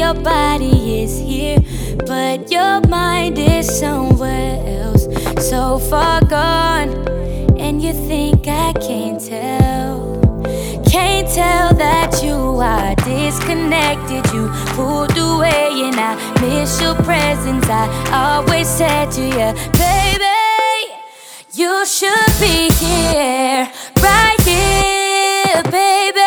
your body is here, but your mind is somewhere else, so far gone. And you think I can't tell. Can't tell that you are disconnected. You pulled away and I miss your presence. I always said to you, baby, you should be here, right here, baby.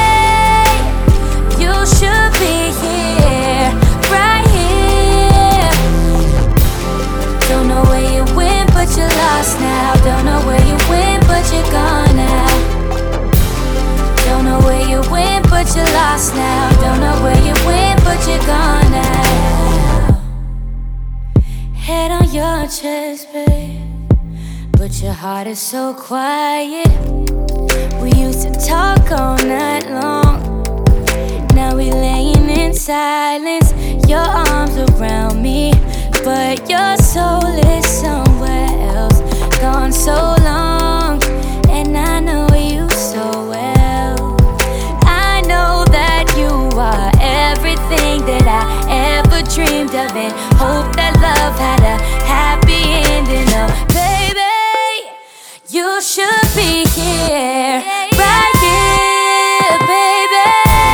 You should be here, right here. Don't know where you went, but you're lost now. Don't know where you went, but you're gone now. Don't know where you went, but you're lost now. Don't know where you went, but you're gone now. Head on your chest, babe, but your heart is so quiet. We used to talk all night long. Now we laying in silence. Your arms around me, but your soul is somewhere else. Gone so long, and I know you so well. I know that you are everything that I ever dreamed of, and hope that love had a happy ending. Oh, baby, you should be here, right here, baby.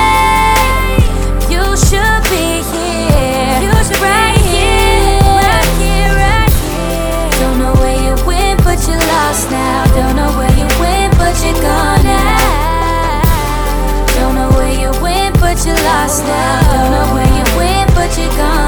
You should be here, right here, right here, right here. Don't know where you went, but you're lost now. Don't know where you went, but you're gone now. Don't know where you went, but you're lost now. Don't know where you went, but you're gone.